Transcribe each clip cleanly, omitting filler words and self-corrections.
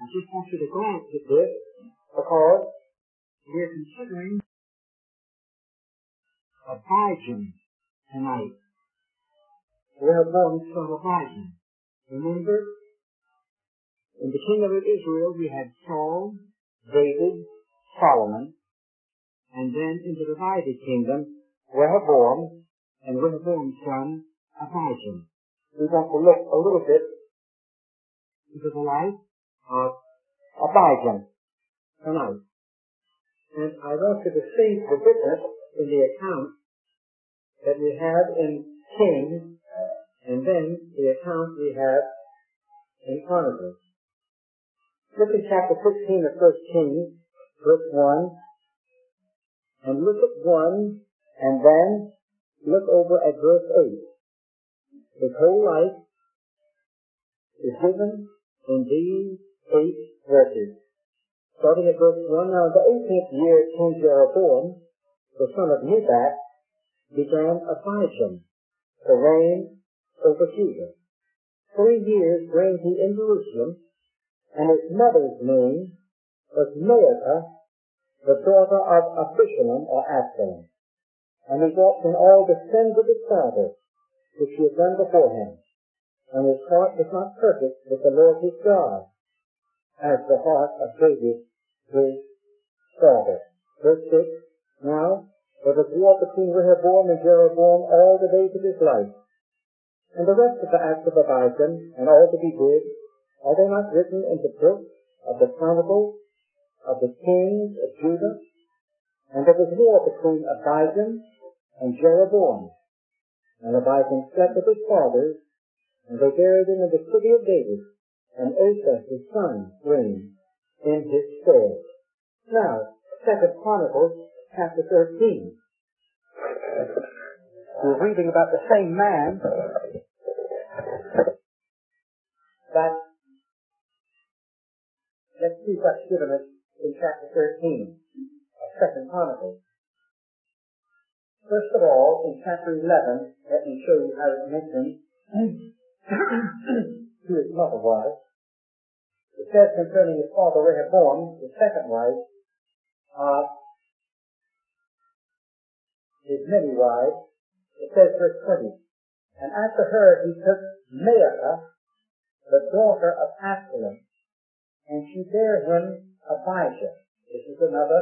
just want you to glance at this because we're considering Abijam tonight. Rehoboam, son of Abijam. Remember, in the kingdom of Israel we had Saul, David, Solomon, and then in the divided kingdom, Rehoboam and Rehoboam's son, Abijam. We want to look a little bit into the life of Abijam tonight. And I want you to see the difference in the account that we have in Kings and then the account we have in Chronicles. Look at chapter 16 of 1 Kings, verse 1, and look at 1, and then look over at verse 8. His whole life is given in these 8 verses. Starting at verse 1, now in the 18th year of King Jeroboam, the son of Nebat, began Abijam to reign over Judah. 3 years reigned he in Jerusalem, and his mother's name was Maacah, the daughter of Abishalom or Absalom. And he walked in all the sins of his father, which he had done before him. And his heart was not perfect with the Lord his God, as the heart of David his father. Verse 6, now there was war between Rehoboam and Jeroboam all the days of his life. And the rest of the acts of Abijam, and all that he did, are they not written in the book of the Chronicles of the kings of Judah? And there was war between Abijam and Jeroboam. And Abijam slept with his fathers, and they buried him in the city of David, and Asa his son reigned in his stead. Now, 2 Chronicles chapter 13. We're reading about the same man that, let's see what's given us in chapter 13 of 2 Chronicles. First of all, in chapter 11, let me show you how it mentions who his mother was. It says concerning his father Rehoboam, the second wife, his many wives, it says verse 20, and after her he took Maacah, the daughter of Absalom, and she bare him Abijah. This is another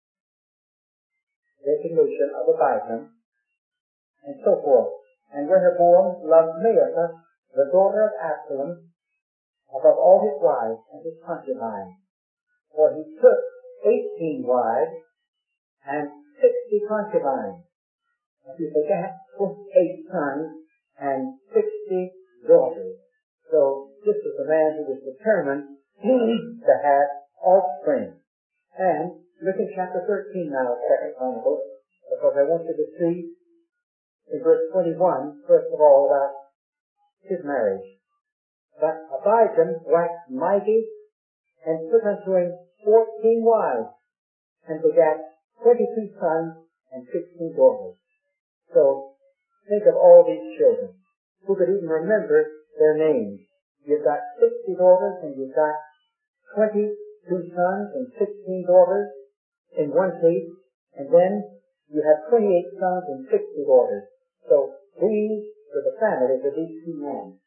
designation of Abijam, and so forth. And Rehoboam loved Maacah, the daughter of Absalom, above all his wives and his concubines. For he took 18 wives and 60 concubines. And he begat 28 sons and 60 daughters. So this was a man who was determined to have offspring. And look at chapter 13 now of 2 Chronicles, because I want you to see in verse 21, first of all, about his marriage. But Abijam waxed mighty and took unto him 14 wives, and begat 22 sons and 16 daughters. So, think of all these children, who could even remember their names. You've got 60 daughters, and you've got 22 sons and 16 daughters in one case, and then you have 28 sons and 60 daughters. So, these were the families of these two men.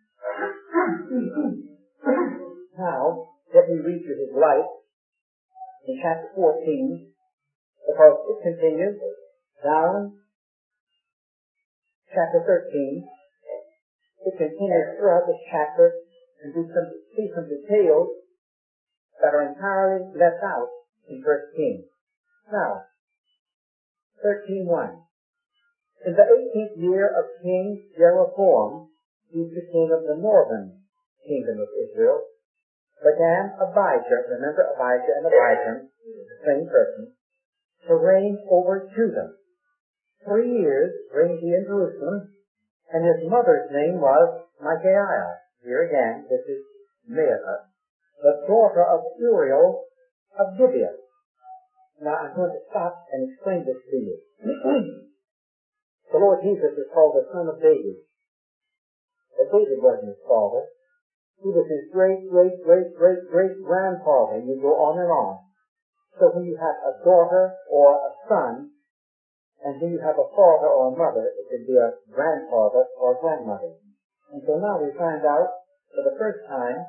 Now, let me read you his life in chapter 14, because it continues down chapter 13. It continues throughout this chapter, and we see some details that are entirely left out in 1 Kings. Now, 13:1. In the 18th year of King Jeroboam, he was the king of the northern kingdom of Israel, began Abijah, remember Abijah and Abijam, the same person, to reign over Judah. 3 years reigned he in Jerusalem, and his mother's name was Michaiah. Here again, this is Maacah, the daughter of Uriel of Gibeah. Now I'm going to stop and explain this to you. The Lord Jesus is called the Son of David. But David wasn't his father. He was his great-great-great-great-great-grandfather, and you go on and on. So when you have a daughter or a son, and when you have a father or a mother, it could be a grandfather or grandmother. And so now we find out for the first time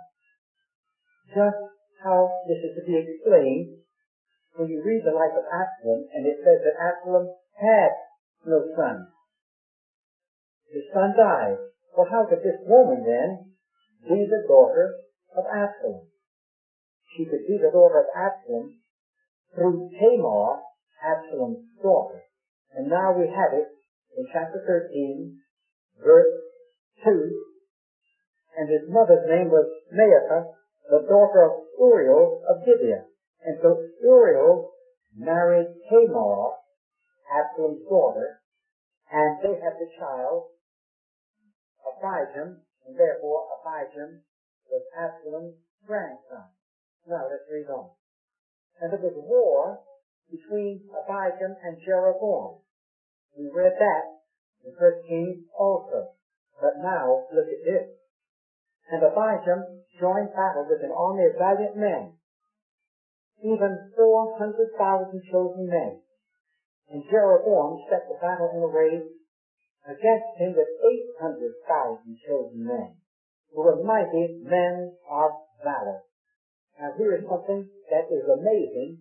just how this is to be explained when you read the life of Absalom, and it says that Absalom had no son. His son died. Well, how could this woman then be the daughter of Absalom? She could be the daughter of Absalom through Tamar, Absalom's daughter. And now we have it in chapter 13, verse 2. And his mother's name was Maacah, the daughter of Uriel of Gibeah. And so Uriel married Tamar, Absalom's daughter, and they had the child Abijam, and therefore Abijam was Absalom's grandson. Now let's read on. And there was war between Abijam and Jeroboam. We read that in 1 Kings also. But now look at this. And Abijam joined battle with an army of valiant men, even 400,000 chosen men. And Jeroboam set the battle in array against him with 800,000 chosen men, who were mighty men of valor. Now here is something that is amazing,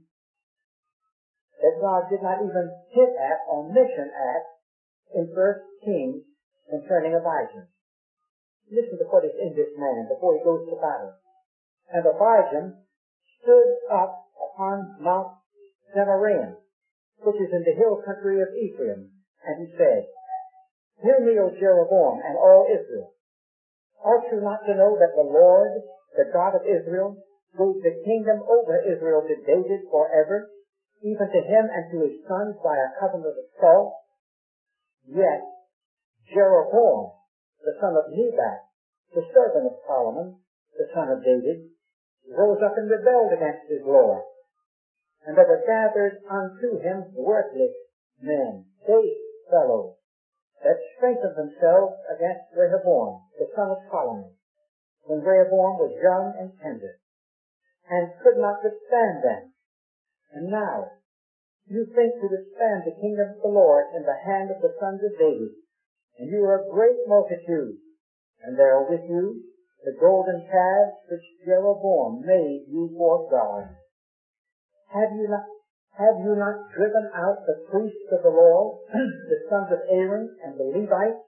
that God did not even hit at or mention at in 1 Kings concerning Abijam. Listen to what is in this man before he goes to battle. And Abijam stood up upon Mount Zemaraim, which is in the hill country of Ephraim, and he said, Hear me, O Jeroboam, and all Israel. Ought you not to know that the Lord, the God of Israel, gave the kingdom over Israel to David forever, even to him and to his sons by a covenant of salt? Yet Jeroboam, the son of Nebat, the servant of Solomon, the son of David, rose up and rebelled against his Lord. And there were gathered unto him worthless men, base fellows, that strengthened themselves against Rehoboam, the son of Solomon, when Rehoboam was young and tender, and could not withstand them. And now, you think to withstand the kingdom of the Lord in the hand of the sons of David, and you are a great multitude, and there are with you the golden calves which Jeroboam made you for God. Have you not driven out the priests of the Lord, the sons of Aaron and the Levites,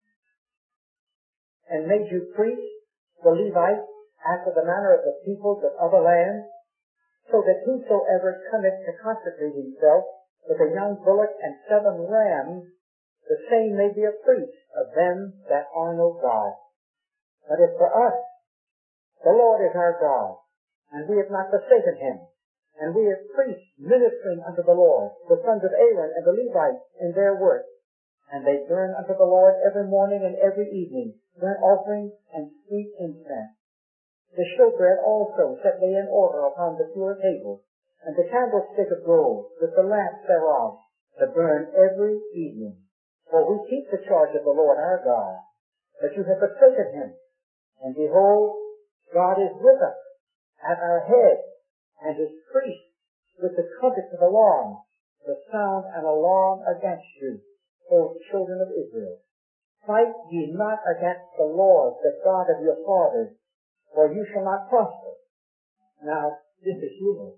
and made you priests, the Levites, after the manner of the peoples of other lands, so that whosoever cometh to consecrate himself with a young bullock and 7 rams, the same may be a priest of them that are no God. But as for us, the Lord is our God, and we have not forsaken him. And we are priests ministering unto the Lord, the sons of Aaron and the Levites in their work. And they burn unto the Lord every morning and every evening burnt offerings and sweet incense. The showbread also set they in order upon the pure table, and the candlestick of gold with the lamps thereof to burn every evening. For we keep the charge of the Lord our God, but you have forsaken him. And behold, God is with us at our head, and his priests with the trumpets of alarm, to sound an alarm against you, O children of Israel. Fight ye not against the Lord, the God of your fathers, for you shall not prosper. Now, this is humorous.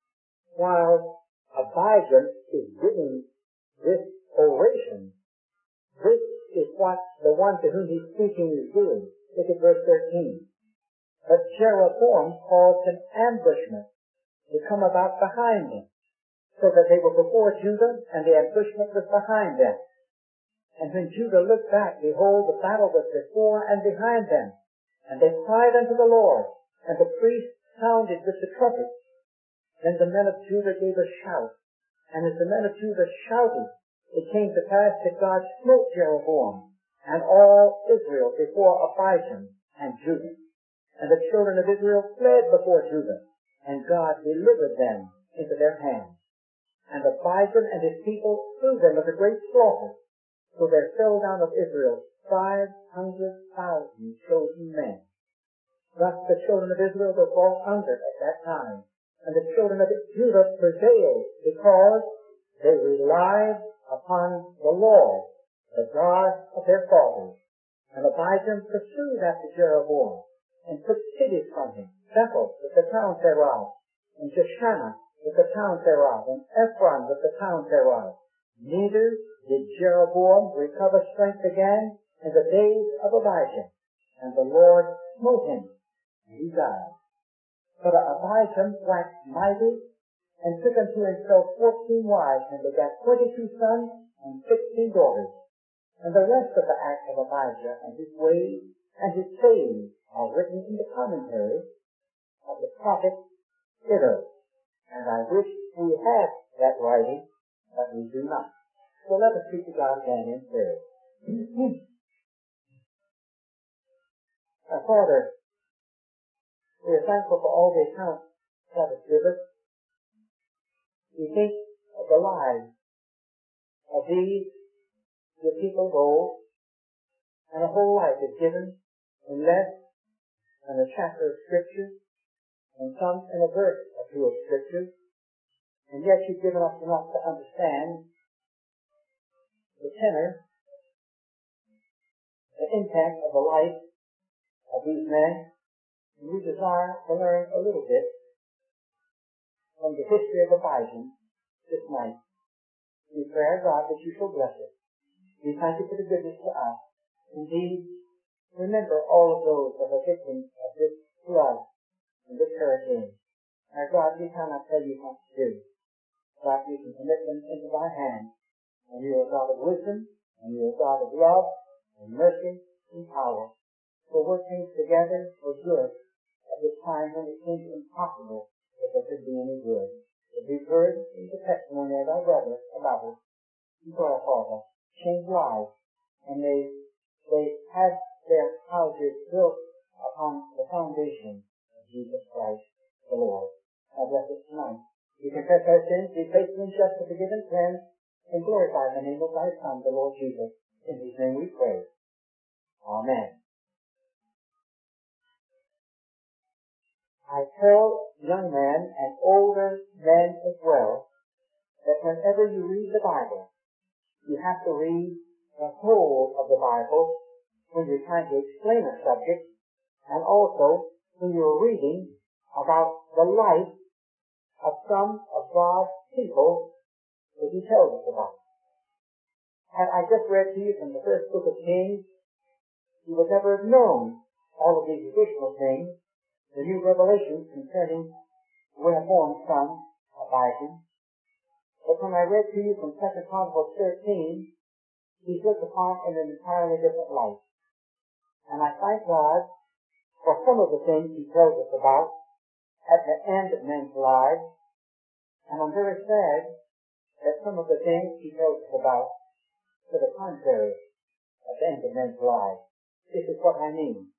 While Abijam is giving this oration, this is what the one to whom he's speaking is doing. Look at verse 13. But Jeroboam caused an ambushment to come about behind them, so that they were before Judah, and the ambushment was behind them. And when Judah looked back, behold, the battle was before and behind them. And they cried unto the Lord, and the priests sounded with the trumpets. Then the men of Judah gave a shout, and as the men of Judah shouted, it came to pass that God smote Jeroboam and all Israel before Abijam and Judah. And the children of Israel fled before Judah, and God delivered them into their hands. And Abijam and his people slew them with a great slaughter, so there fell down of Israel 500,000 chosen men. Thus the children of Israel were brought under at that time. And the children of Judah prevailed because they relied upon the Lord, the God of their fathers. And Abijam pursued after Jeroboam, and took cities from him, Bethel with the towns thereof, and Jeshanah with the towns thereof, and Ephron with the towns thereof. Neither did Jeroboam recover strength again in the days of Abijam, and the Lord smote him, and he died. But Abijam waxed mighty, and took unto himself 14 wives, and begat 22 sons and 16 daughters. And the rest of the acts of Abijah, and his ways, and his sayings, are written in the commentary of the prophet Iddo. And I wish we had that writing, but we do not. So let us speak to God again in prayer. Our Father, we are thankful for all the accounts that has given us. We think of the lives of these, your people of old, and a whole life is given in less than a chapter of Scripture, and some in a verse or two of Scripture, and yet you've given us enough to understand the tenor, the impact of the life of these men, and we desire to learn a little bit from the history of Abijam this night. We pray, our God, that you shall bless it. We thank you for the goodness to us. Indeed, remember all of those that are victims of this flood and this hurricane. Our God, we cannot tell you what to do. God, we can commit them into thy hand. And you are God of wisdom, and you are God of love, and mercy, and power. So work things together for good at this time when it seems impossible that there could be any good. But we've heard in the testimony of our brother about it. And so our Father, change lives, and they had their houses built upon the foundation of Jesus Christ, the Lord. God bless us tonight. We confess our sins, be faithful and just to forgive and cleanse, and glorify the name of thy Son, the Lord Jesus. In whose name we pray. Amen. I tell young men and older men as well that whenever you read the Bible, you have to read the whole of the Bible when you're trying to explain a subject, and also when you're reading about the life of some of God's people that he tells us about. Had I just read to you from the first book of Kings, you would never have known all of these additional things, the new revelations concerning Rehoboam's son, Abijam. But when I read to you from 2 Chronicles 13, he's looked upon in an entirely different light. And I thank God for some of the things he tells us about at the end of men's lives. And I'm very sad that some of the things he tells us about to the contrary at the end of men's lives. This is what I mean.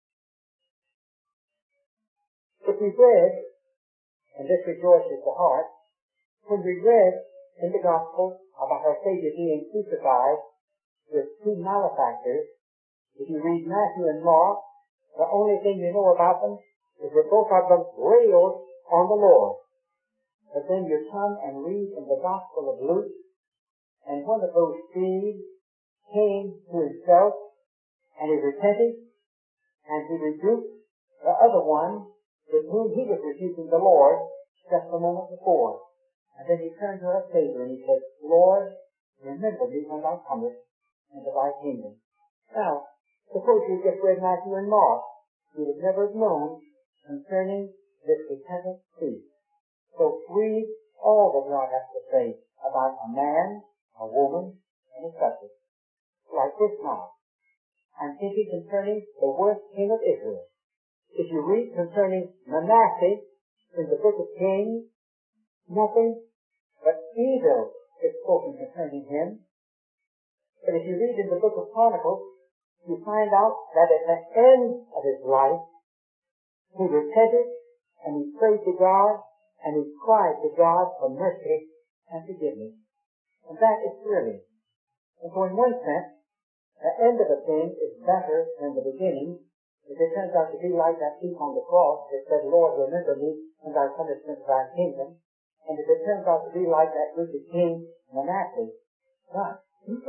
If we read, and this rejoices the heart, when we read in the Gospel about our Savior being crucified with two malefactors, if you read Matthew and Mark, the only thing you know about them is that both of them railed on the Lord. But then you come and read in the Gospel of Luke, and one of those thieves came to himself, and he repented, and he rebuked the other one with whom he was rebuking the Lord just a moment before. And then he turned to our Savior and he said, Lord, remember me when thou comest into thy kingdom. Now, suppose you just read Matthew and Mark, you would never have known concerning this repentant thief. So read all that God has to say about a man, a woman, and a subject. Like this now. I'm thinking concerning the worst king of Israel. If you read concerning Manasseh in the book of Kings, nothing but evil is spoken concerning him. But if you read in the book of Chronicles, you find out that at the end of his life, he repented, and he prayed to God, and he cried to God for mercy and forgiveness. And that is thrilling. And so in one sense, the end of a thing is better than the beginning, if it turns out to be like that thief on the cross that said, Lord, remember me when thou comest into thy kingdom, and if it turns out to be like that wicked king Manasseh, but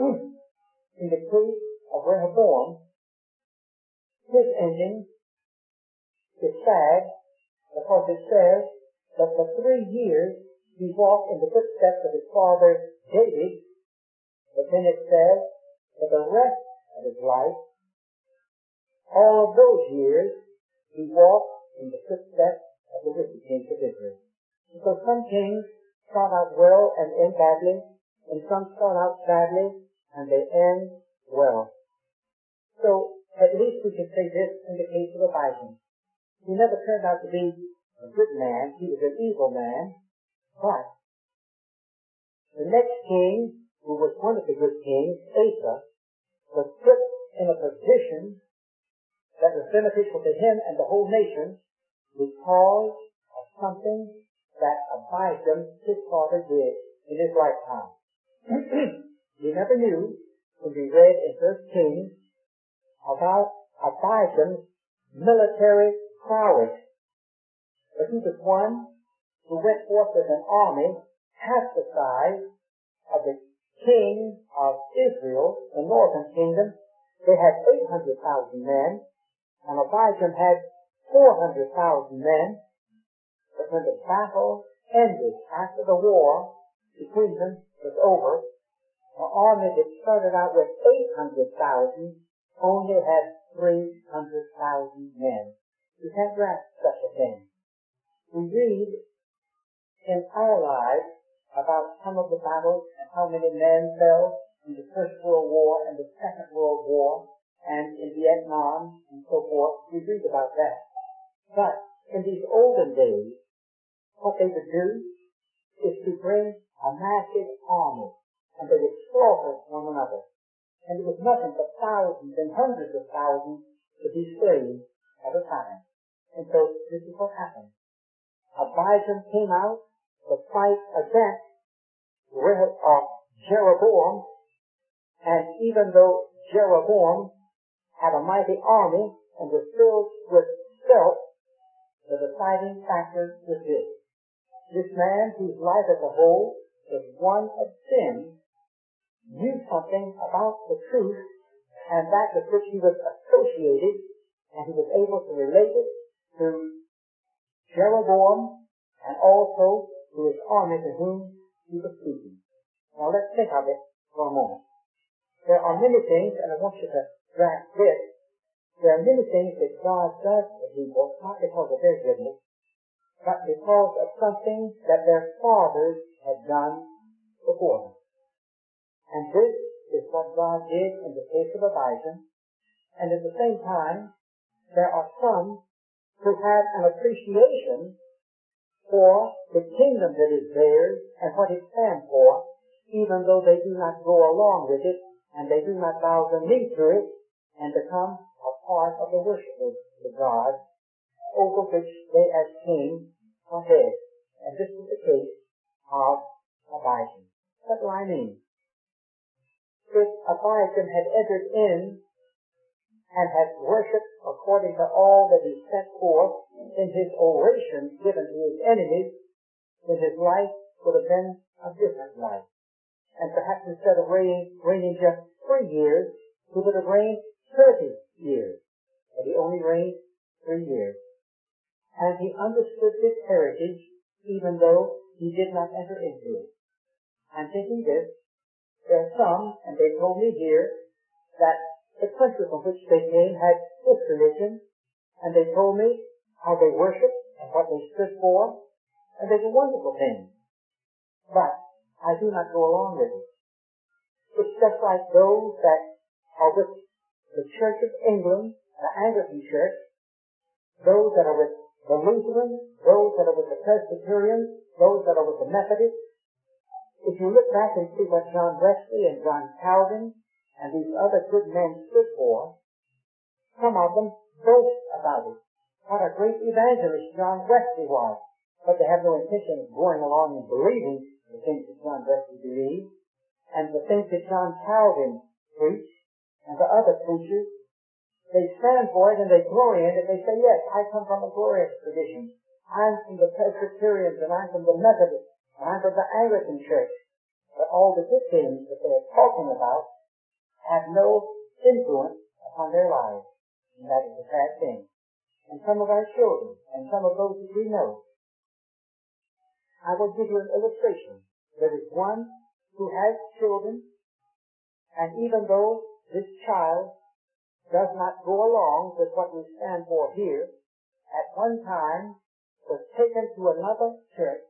in the case of Rehoboam, his ending is sad because it says that for 3 years he walked in the footsteps of his father David, but then it says for the rest of his life, all of those years, he walked in the footsteps of the wicked kings of Israel. So some kings start out well and end badly, and some start out badly and they end well. So at least we can say this in the case of Abijam. He never turned out to be a good man. He was an evil man. But the next king, who was one of the good kings, Asa, was put in a position that was beneficial to him and the whole nation because of something that Abijam, his father, did in his lifetime. We never knew, when we read in 1 Kings, about Abijam's military prowess. But he was one who went forth with an army half the size of the king of Israel, the northern kingdom. They had 800,000 men, and Abijam had 400,000 men. But when the battle ended, after the war between them was over, the army that started out with 800,000 only had 300,000 men. You can't grasp such a thing. We read in our lives about some of the battles and how many men fell in the First World War and the Second World War and in Vietnam and so forth. We read about that. But in these olden days, what they would do is to bring a massive army, and they would slaughter one another. And it was nothing but thousands and hundreds of thousands to be slain at a time. And so this is what happened. Abijam came out to fight against Jeroboam, and even though Jeroboam had a mighty army and was filled with stealth, the deciding factor was this. This man, whose life as a whole was one of sin, knew something about the truth and that with which he was associated, and he was able to relate it to Jeroboam and also to his army to whom he was speaking. Now let's think of it for a moment. There are many things, and I want you to grasp this, there are many things that God does for people, not because of their goodness, but because of something that their fathers had done before them. And this is what God did in the case of Abijam. And at the same time, there are some who have an appreciation for the kingdom that is theirs and what it stands for, even though they do not go along with it and they do not bow the knee to it and become a part of the worship of the God over which they as king are head. And this is the case of Abijam. What do I mean? If Abijam had entered in and had worshipped according to all that he set forth in his oration given to his enemies, then his life would have been a different life. And perhaps instead of reigning just 3 years, he would have reigned 30 years. But he only reigned 3 years. And he understood his heritage even though he did not enter into it. I'm thinking this, there are some, and they told me here, that the country from which they came had this religion, and they told me how they worshipped and what they stood for, and they were wonderful things. But I do not go along with it. It's just like those that are with the Church of England, the Anglican Church, those that are with the Lutherans, those that are with the Presbyterians, those that are with the Methodists. If you look back and see what John Wesley and John Calvin and these other good men stood for, some of them boast about it. What a great evangelist John Wesley was. But they have no intention of going along and believing the things that John Wesley believed, and the things that John Calvin preached, and the other preachers. they stand for it and they glory in it. They say, yes, I come from a glorious tradition. I'm from the Presbyterians and I'm from the Methodists and I'm from the Anglican Church. But all the good things that they're talking about have no influence upon their lives. And that is a sad thing. And some of our children and some of those that we know, I will give you an illustration. There is one who has children, and even though this child does not go along with what we stand for here, at one time was taken to another church,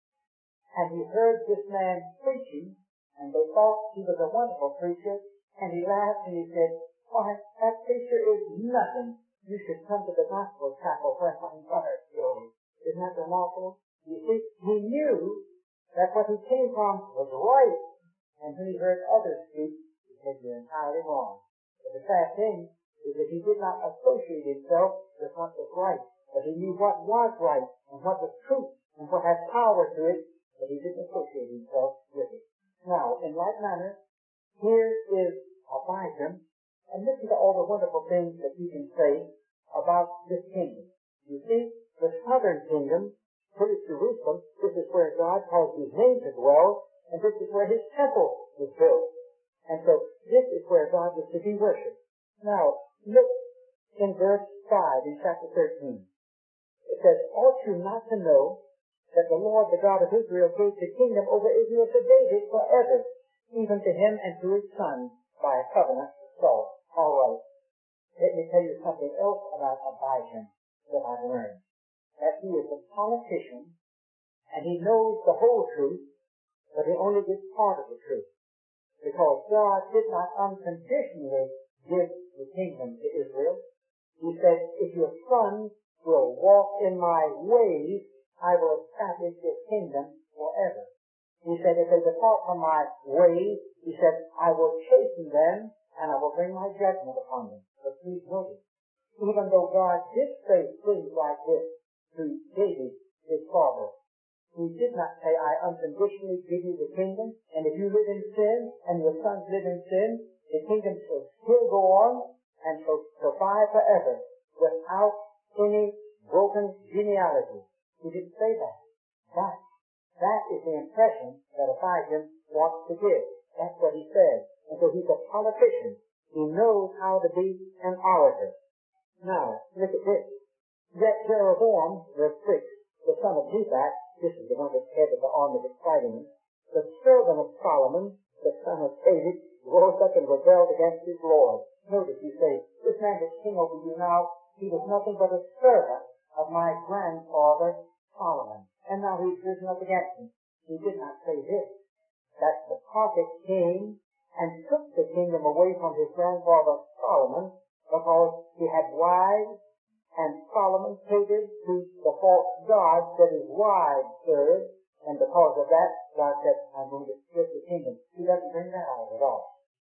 and he heard this man preaching, and they thought he was a wonderful preacher, and he laughed and he said, why, that preacher is nothing. You should come to the gospel chapel where my mother goes. Isn't that remarkable? You see, he knew that what he came from was right, and when he heard others speak, he said, you're entirely wrong. But the sad thing is that he did not associate himself with what was right, but he knew what was right, and what was truth, and what had power to it, but he didn't associate himself with it. Now, in like manner, here is Abijam, and listen to all the wonderful things that you can say about this kingdom. You see, the southern kingdom, here is Jerusalem, this is where God caused his name to dwell, and this is where his temple was built. And so, this is where God was to be worshipped. Now, look in verse 5 in chapter 13. It says, ought you not to know that the Lord, the God of Israel, gave the kingdom over Israel to David forever, even to him and to his sons, by a covenant of salt. All right. Let me tell you something else about Abijam that I've learned. That he is a politician, and he knows the whole truth, but he only gets part of the truth. Because God did not unconditionally give the kingdom to Israel. He said, if your sons will walk in my ways, I will establish your kingdom forever. He said, if they depart from my ways, he said, I will chasten them, and I will bring my judgment upon them. But please notice, even though God did say things like this to David, his father, he did not say, I unconditionally give you the kingdom, and if you live in sin, and your sons live in sin, the kingdom shall still go on, and shall survive forever, without any broken genealogy. He didn't say that. But that is the impression that Abijam wants to give. That's what he says. And so he's a politician. He knows how to be an orator. Now, look at this. That Jeroboam, verse 6, the son of Nebat, this is the one that's head of the army that's fighting him, the servant of Solomon, the son of David, rose up and rebelled against his Lord. Notice you say, this man is king over you now. He was nothing but a servant of my grandfather Solomon. And now he's risen up against him. He did not say this, that the prophet came and took the kingdom away from his grandfather Solomon because he had wives, and Solomon catered to the false gods that his wives served, and because of that, God said, I'm going to split the kingdom. He doesn't bring that out at all.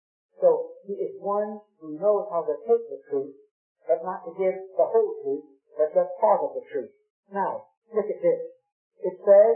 So he is one who knows how to take the truth, but not to give the whole truth, but just part of the truth. Now, look at this. It says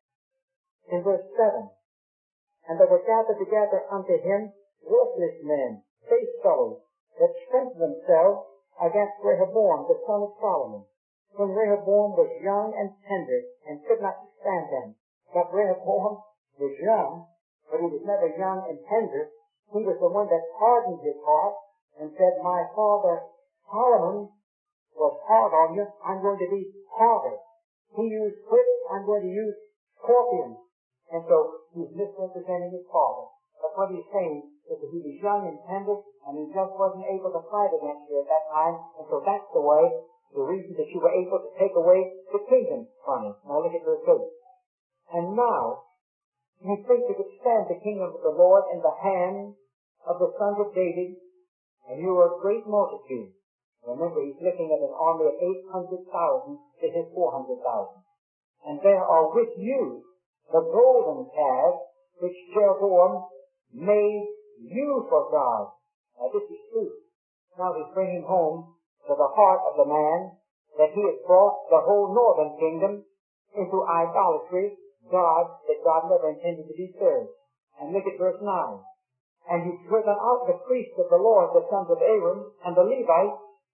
in verse 7, and there were gathered together unto him worthless men, faith fellows, that strengthened themselves against Rehoboam, the son of Solomon, when Rehoboam was young and tender, and could not stand them. But Rehoboam was young, but he was never young and tender. He was the one that hardened his heart and said, my father Solomon was hard on you, I'm going to be harder. He used whips, I'm going to use scorpions. And so he's misrepresenting his father. But what he's saying is that he was young and tender, and he just wasn't able to fight against you at that time. And so that's the way, the reason that you were able to take away the kingdom from him. Now look at verse 8. And now, you think you could stand the kingdom of the Lord in the hand of the sons of David, and you are a great multitude. Remember, he's looking at an army of 800,000 to his 400,000. And there are with you the golden calf which Jeroboam made you for God. Now this is true. Now he's bringing home to the heart of the man that he has brought the whole northern kingdom into idolatry, gods that God never intended to be served. And look at verse 9. And he's driven out the priests of the Lord, the sons of Aaron, and the Levites,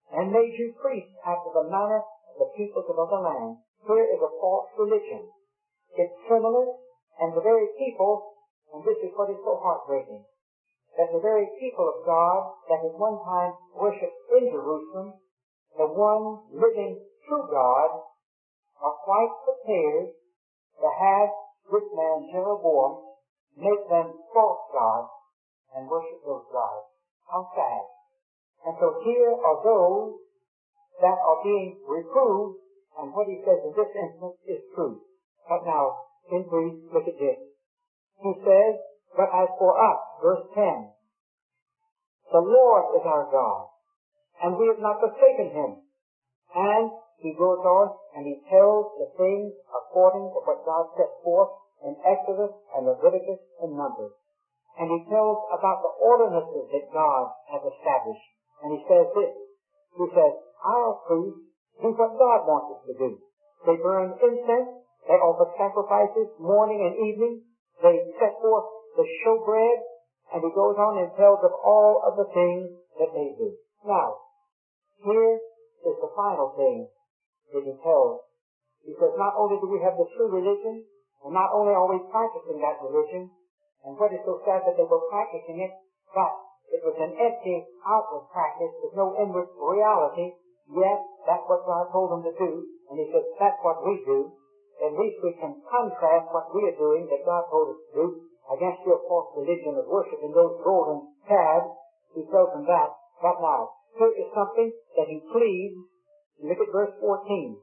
and made you priests after the manner of the peoples of other lands. Here is a false religion. It's similar, and the very people, and this is what is so heartbreaking, that the very people of God that at one time worshipped in Jerusalem, the one living true God, are quite prepared to have this man Jeroboam make them false gods and worship those gods. How sad. And so here are those that are being reproved, and what he says in this instance is true. But now, in brief, look at this. He says, but as for us, verse 10, the Lord is our God, and we have not forsaken him. And he goes on and he tells the things according to what God set forth in Exodus and Leviticus and Numbers. And he tells about the ordinances that God has established. And he says this. He says, our priests do what God wants us to do. They burn incense. They offer sacrifices morning and evening. They set forth the showbread. And he goes on and tells of all of the things that they do. Now, here is the final thing that he tells. He says, not only do we have the true religion, and not only are we practicing that religion, and what is so sad that they were practicing it, but it was an empty outward practice with no inward reality, yet that's what God told them to do, and he says, that's what we do. At least we can contrast what we are doing that God told us to do against your false religion of worshiping those golden calves. He tells them that. But now, here is something that he pleads. Look at verse 14.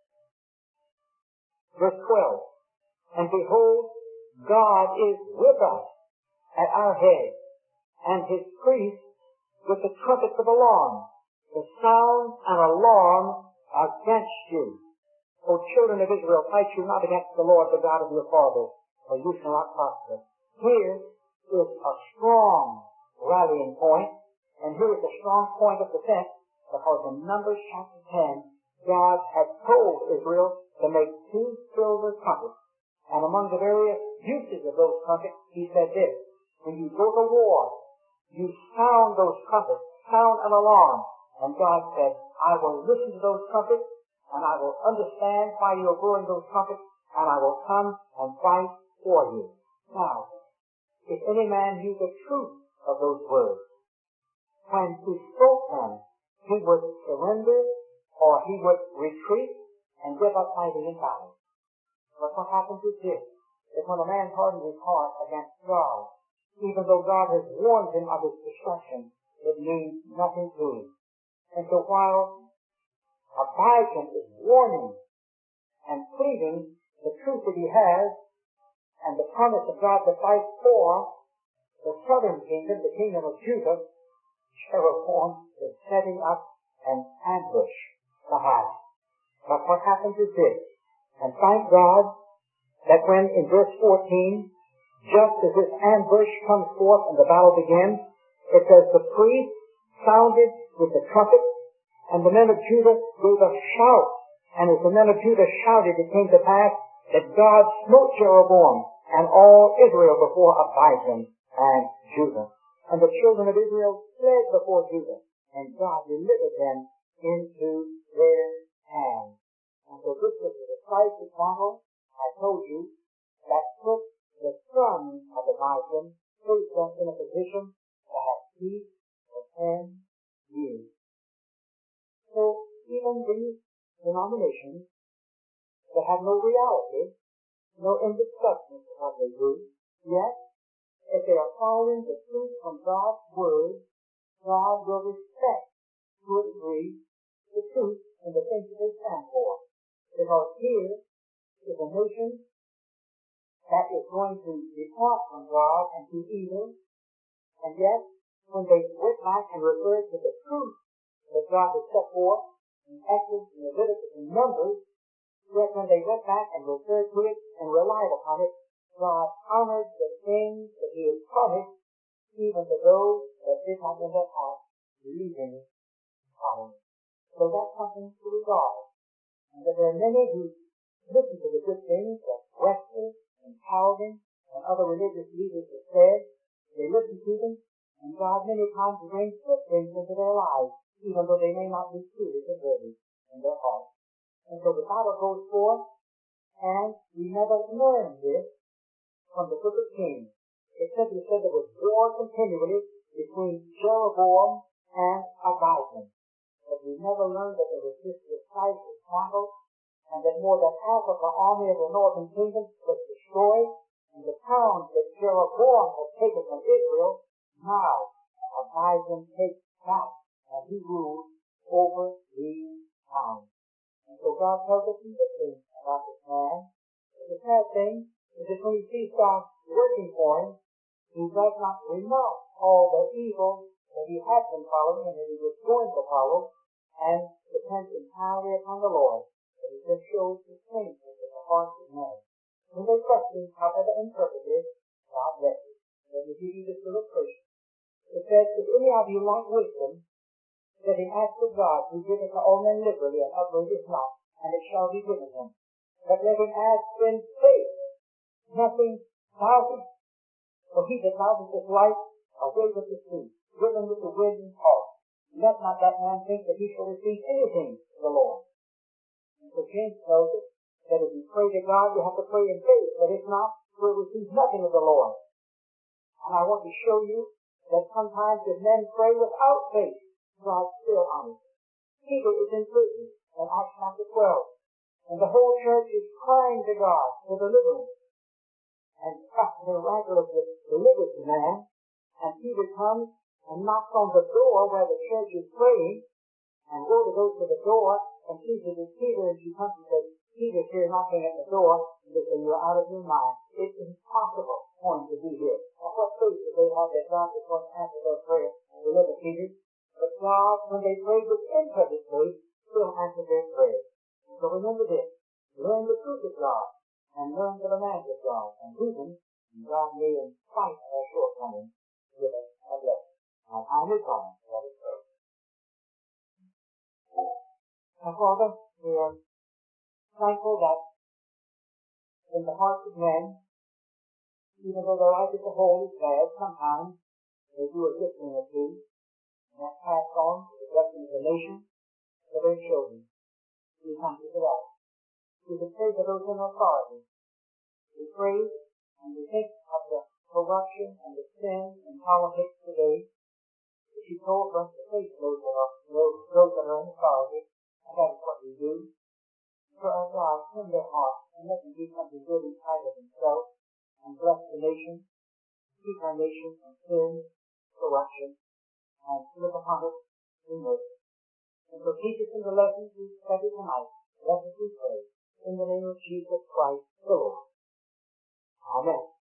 Verse 12. And behold, God is with us at our head, and his priests with the trumpets of alarm, to sound an alarm against you. O children of Israel, fight you not against the Lord, the God of your fathers, or you shall not prosper. Here is a strong rallying point, and here is a strong point of defense, because in Numbers chapter 10, God had told Israel to make 2 silver trumpets. And among the various uses of those trumpets, he said this, when you go to war, you sound those trumpets, sound an alarm. And God said, I will listen to those trumpets, and I will understand why you are blowing those trumpets, and I will come and fight for you. Now, if any man knew the truth of those words, when he spoke them, he would surrender or he would retreat and give up fighting in battle. But what happens is this, is when a man hardens his heart against God, even though God has warned him of his destruction, it means nothing to him. And so while Abijam is warning and pleading the truth that he has and the promise of God to fight for the southern kingdom, the kingdom of Judah, Jeroboam is setting up an ambush behind. But what happens is this, and thank God that when in verse 14, just as this ambush comes forth and the battle begins, it says the priest sounded with the trumpet, and the men of Judah gave a shout. And as the men of Judah shouted, it came to pass that God smote Jeroboam and all Israel before Abijam and Judah. And the children of Israel fled before Judah, and God delivered them into their hands. And so this was the decisive battle, I told you, that put the sons of Abijam, placed them in a position to have peace for 10 years. So even these denominations that have no reality, no inward substance to what they do, yet if they are following the truth from God's Word, God will respect, to a degree, the truth and the things that they stand for. Because here is a nation that is going to depart from God and do evil, and yet when they went back and referred to the truth that God has set forth in Exodus and Leviticus and Numbers, yet when they went back and referred to it and relied upon it, God honored the things that he had promised, even to those that did not in their heart believe in it. So that's something to regard. And that there are many who listen to the good things that Wesley and Calvin and other religious leaders have said. They listen to them, and God many times brings good things into their lives, even though they may not be truly converted in their heart. And so the Bible goes forth, and we never learn this from the book of Kings. It simply said there was war continually between Jeroboam and Abijam. But we never learned that there was this decisive battle, and that more than half of the army of the northern kingdom was destroyed, and the towns that Jeroboam had taken from Israel, now Abijam takes back, and he rules over these towns. And so God tells us these things about this man. But the sad thing is that when he sees God working for him, he does not renounce all the evil that he had been following and that he was going to follow, and depends entirely upon the Lord. And it just shows the strangeness of the hearts of men. When they question, however interpreted, God blesses. Let me give you this illustration. It says, if any of you lack wisdom, let him ask of God, who giveth to all men liberally and upbraideth not, and it shall be given him. But let him ask in faith, nothing doubting. For he that doubteth his life away with the sea, driven with the wind and tossed. Let not that man think that he shall receive anything from the Lord. And so James tells us that if you pray to God, you have to pray in faith, but if not, you'll receive nothing of the Lord. And I want to show you that sometimes if men pray without faith, God still honors. Peter is in prison in Acts chapter 12, and the whole church is crying to God for deliverance. And God miraculously delivers the man, and Peter comes and knocks on the door where the church is praying, and Rhoda goes to the door, and sees it is Peter, and she comes and says, Peter's here knocking at the door, and they say, you're out of your mind. It's impossible for him to be here. Now, what faith did they have that God was going to answer their prayer and deliver Peter? But God, when they prayed with imperfect faith, still answered their prayers. And so remember this, learn the truth of God, and learn the demands of God, and reason, and God may, in spite of our shortcomings, give us a blessing. Our time is gone. Let us pray. Now, Father, we are thankful that in the hearts of men, even though their life as a whole is bad, sometimes they do a good thing or two, and that's passed on to the blessing of the nation, for their children. We thank you for that. We can pray for those in authority. We pray and we think of the corruption and the sin in politics today. If you told us to face those that are in authority, and that is what we do. For our God, turn their hearts and let them do something good in spite of themselves, and bless the nation, keep our nation from sin, corruption, and look upon us in mercy. And so teach us in the lessons we studied tonight. Let us we pray. In the name of Jesus Christ, the Lord. Amen.